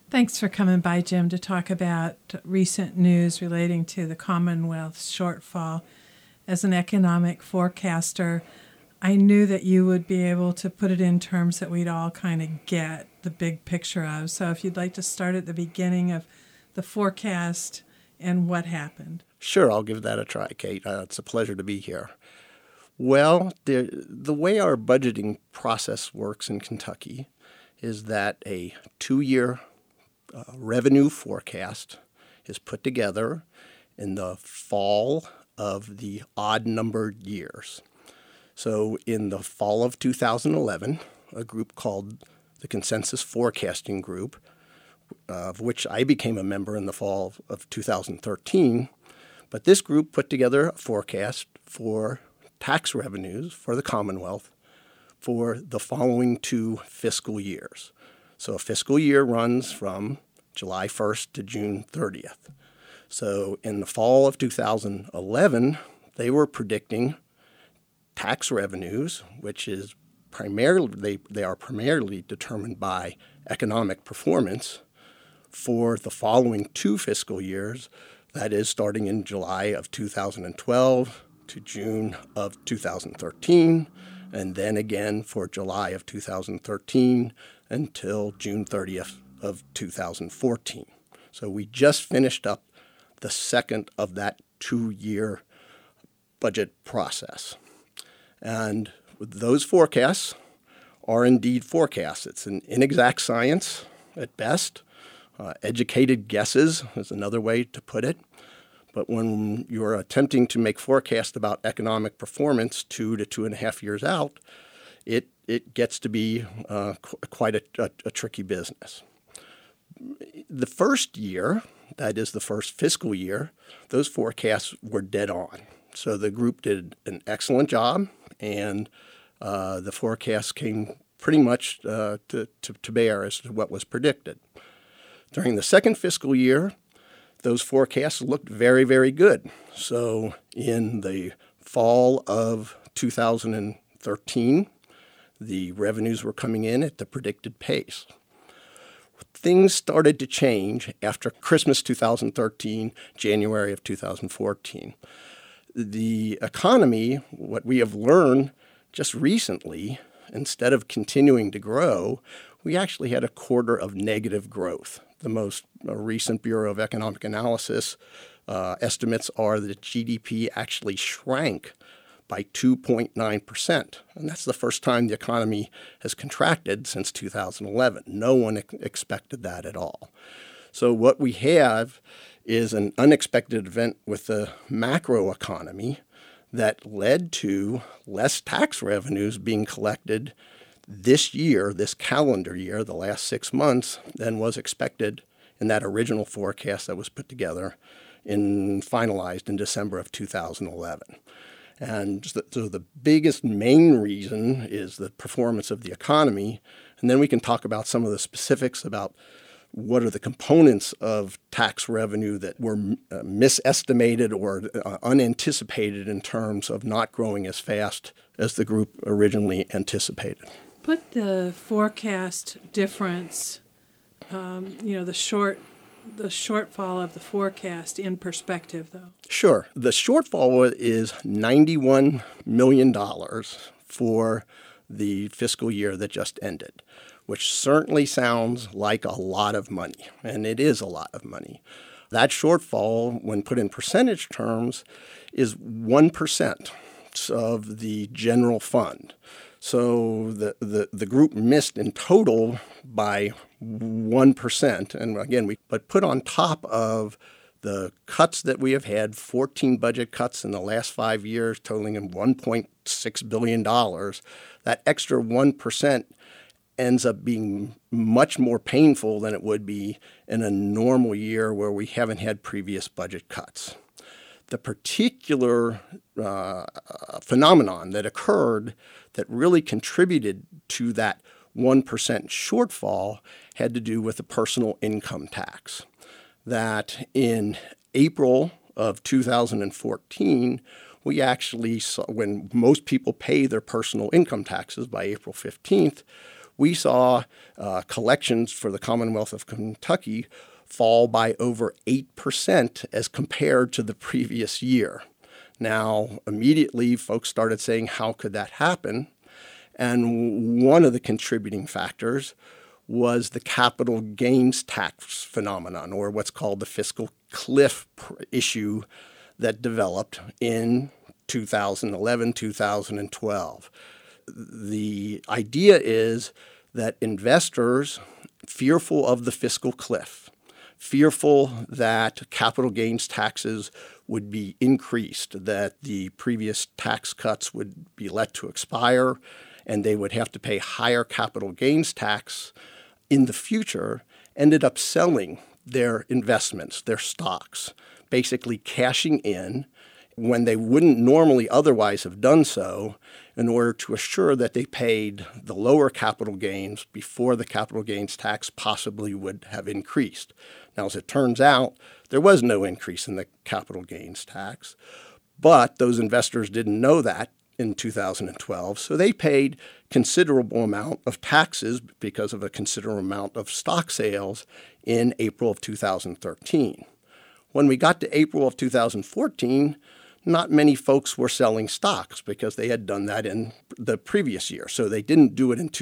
Thanks for coming by, Jim, to talk about recent news relating to the Commonwealth's shortfall. As an economic forecaster, I knew that you would be able to put it in terms that we'd all kind of get the big picture of. So if you'd like to start at the beginning of the forecast and what happened. Sure, I'll give that a try, Kate. It's a pleasure to be here. Well, the way our budgeting process works in Kentucky is that a 2-year revenue forecast is put together in the fall of the odd-numbered years. So in the fall of 2011, a group called the Consensus Forecasting Group, of which I became a member in the fall of 2013, but this group put together a forecast for tax revenues for the Commonwealth for the following 2 fiscal years. So a fiscal year runs from July 1st to June 30th. So in the fall of 2011, they were predicting tax revenues, which is primarily they are primarily determined by economic performance for the following 2 fiscal years, that is starting in July of 2012 to June of 2013, and then again for July of 2013 until June 30th of 2014. So we just finished up the second of that 2-year budget process. And those forecasts are indeed forecasts. It's an inexact science at best. Educated guesses is another way to put it. But when you're attempting to make forecasts about economic performance 2 to 2.5 years out, it gets to be quite a tricky business. The first year, that is the first fiscal year, those forecasts were dead on. So the group did an excellent job, and the forecasts came pretty much to bear as to what was predicted. During the second fiscal year, those forecasts looked very, very good. So in the fall of 2013, the revenues were coming in at the predicted pace. Things started to change after Christmas 2013, January of 2014. The economy, what we have learned just recently, instead of continuing to grow, we actually had a quarter of negative growth. The most recent Bureau of Economic Analysis estimates are that GDP actually shrank by 2.9%. And that's the first time the economy has contracted since 2011. No one expected that at all. So what we have is an unexpected event with the macro economy that led to less tax revenues being collected this year, this calendar year, the last 6 months, than was expected in that original forecast that was put together and finalized in December of 2011. And so the biggest main reason is the performance of the economy. And then we can talk about some of the specifics about what are the components of tax revenue that were misestimated or unanticipated in terms of not growing as fast as the group originally anticipated. Put the forecast difference, the shortfall of the forecast in perspective, though. Sure. The shortfall is $91 million for the fiscal year that just ended, which certainly sounds like a lot of money, and it is a lot of money. That shortfall, when put in percentage terms, is 1% of the general fund. So the group missed in total by 1%. And again, but put on top of the cuts that we have had, 14 budget cuts in the last 5 years, totaling in $1.6 billion, that extra 1% ends up being much more painful than it would be in a normal year where we haven't had previous budget cuts. The particular phenomenon that occurred that really contributed to that 1% shortfall had to do with the personal income tax. That in April of 2014, we actually saw, when most people pay their personal income taxes by April 15th, we saw collections for the Commonwealth of Kentucky fall by over 8% as compared to the previous year. Now, immediately, folks started saying, how could that happen? And one of the contributing factors was the capital gains tax phenomenon, or what's called the fiscal cliff issue that developed in 2011, 2012. The idea is that investors, fearful of the fiscal cliff, fearful that capital gains taxes would be increased, that the previous tax cuts would be let to expire, and they would have to pay higher capital gains tax in the future, ended up selling their investments, their stocks, basically cashing in when they wouldn't normally otherwise have done so, in order to assure that they paid the lower capital gains before the capital gains tax possibly would have increased. Now, as it turns out, there was no increase in the capital gains tax, but those investors didn't know that in 2012, so they paid considerable amount of taxes because of a considerable amount of stock sales in April of 2013. When we got to April of 2014, not many folks were selling stocks because they had done that in the previous year. So they didn't do it in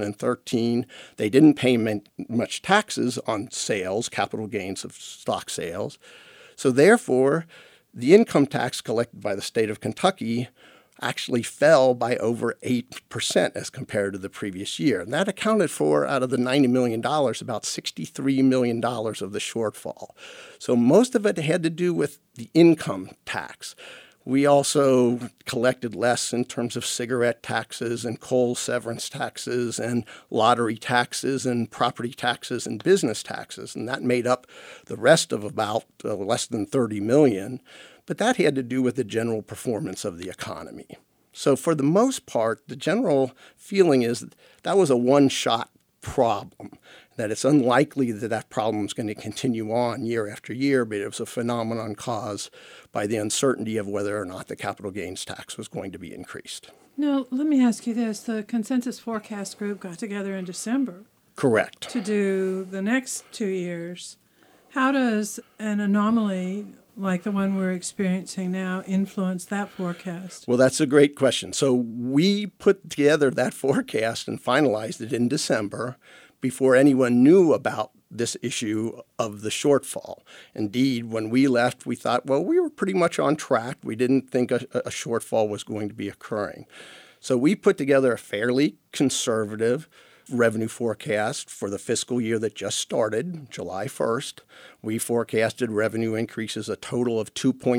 2013. They didn't pay much taxes on sales, capital gains of stock sales. So therefore, the income tax collected by the state of Kentucky actually fell by over 8% as compared to the previous year. And that accounted for, out of the $90 million, about $63 million of the shortfall. So most of it had to do with the income tax. We also collected less in terms of cigarette taxes and coal severance taxes and lottery taxes and property taxes and business taxes. And that made up the rest of about less than $30 million. But that had to do with the general performance of the economy. So for the most part, the general feeling is that was a one-shot problem, that it's unlikely that that problem is going to continue on year after year, but it was a phenomenon caused by the uncertainty of whether or not the capital gains tax was going to be increased. Now, let me ask you this. The Consensus Forecast Group got together in December. Correct. To do the next 2 years. How does an anomaly like the one we're experiencing now influence that forecast? Well, that's a great question. So we put together that forecast and finalized it in December before anyone knew about this issue of the shortfall. Indeed, when we left, we thought, well, we were pretty much on track. We didn't think a shortfall was going to be occurring. So we put together a fairly conservative revenue forecast for the fiscal year that just started, July 1st. We forecasted revenue increases a total of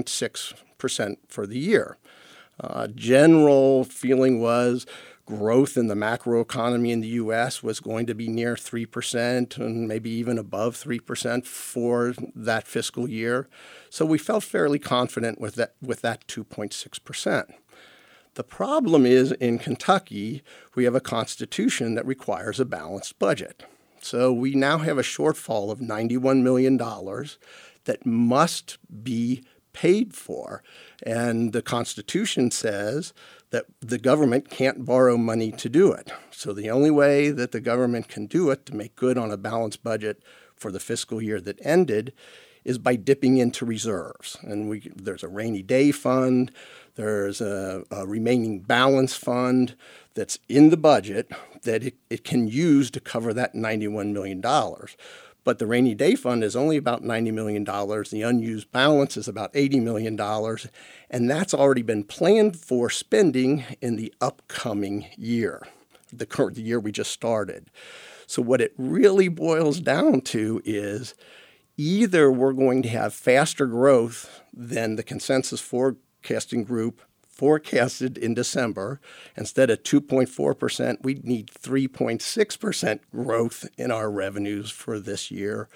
2.6% for the year. General feeling was growth in the macroeconomy in the U.S. was going to be near 3% and maybe even above 3% for that fiscal year. So we felt fairly confident with that 2.6%. The problem is in Kentucky, we have a constitution that requires a balanced budget. So we now have a shortfall of $91 million that must be paid for. And the Constitution says that the government can't borrow money to do it. So the only way that the government can do it to make good on a balanced budget for the fiscal year that ended is by dipping into reserves. And there's a rainy day fund, there's a remaining balance fund that's in the budget that it can use to cover that $91 million. But the rainy day fund is only about $90 million. The unused balance is about $80 million. And that's already been planned for spending in the upcoming year, the year we just started. So what it really boils down to is either we're going to have faster growth than the Consensus Forecasting Group forecasted in December. Instead of 2.4%, we'd need 3.6% growth in our revenues for this year,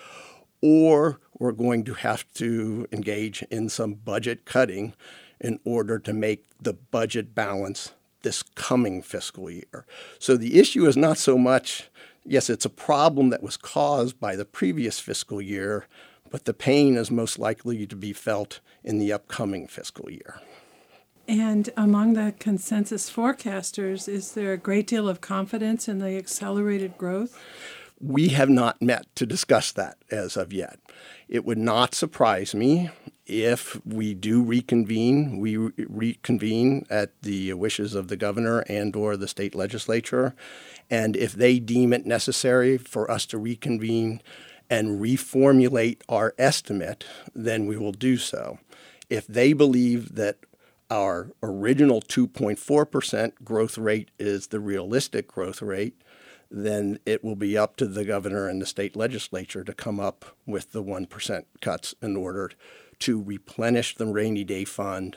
or we're going to have to engage in some budget cutting in order to make the budget balance this coming fiscal year. So the issue is not so much, yes, it's a problem that was caused by the previous fiscal year, but the pain is most likely to be felt in the upcoming fiscal year. And among the consensus forecasters, is there a great deal of confidence in the accelerated growth? We have not met to discuss that as of yet. It would not surprise me if we do reconvene. We reconvene at the wishes of the governor and or the state legislature. And if they deem it necessary for us to reconvene and reformulate our estimate, then we will do so. If they believe that our original 2.4% growth rate is the realistic growth rate, then it will be up to the governor and the state legislature to come up with the 1% cuts in order to replenish the rainy day fund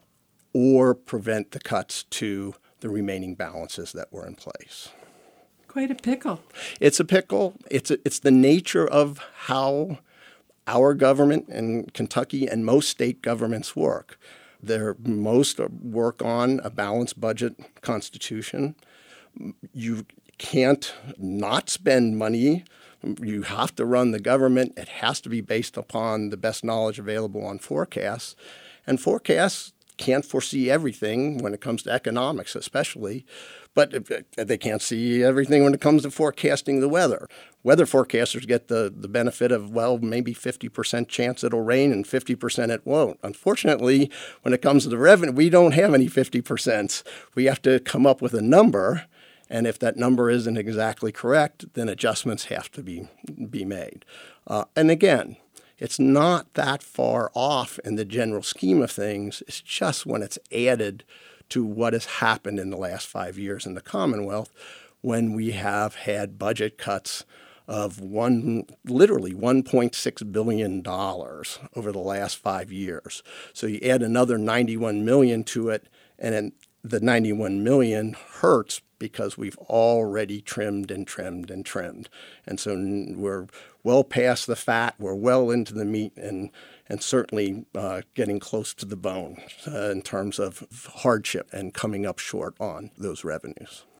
or prevent the cuts to the remaining balances that were in place. Quite a pickle. It's a pickle. It's the nature of how our government in Kentucky and most state governments work. Most work on a balanced budget constitution. You can't not spend money. You have to run the government. It has to be based upon the best knowledge available on forecasts. And forecasts can't foresee everything when it comes to economics, especially. But they can't see everything when it comes to forecasting the weather. Weather forecasters get the benefit of, well, maybe 50% chance it'll rain and 50% it won't. Unfortunately, when it comes to the revenue, we don't have any 50%. We have to come up with a number. And if that number isn't exactly correct, then adjustments have to be made. And again, it's not that far off in the general scheme of things. It's just when it's added to what has happened in the last 5 years in the Commonwealth, when we have had budget cuts of literally $1.6 billion over the last 5 years. So you add another $91 million to it, and then the $91 million hurts because we've already trimmed and trimmed and trimmed. And so we're well past the fat, we're well into the meat, and certainly getting close to the bone in terms of hardship and coming up short on those revenues.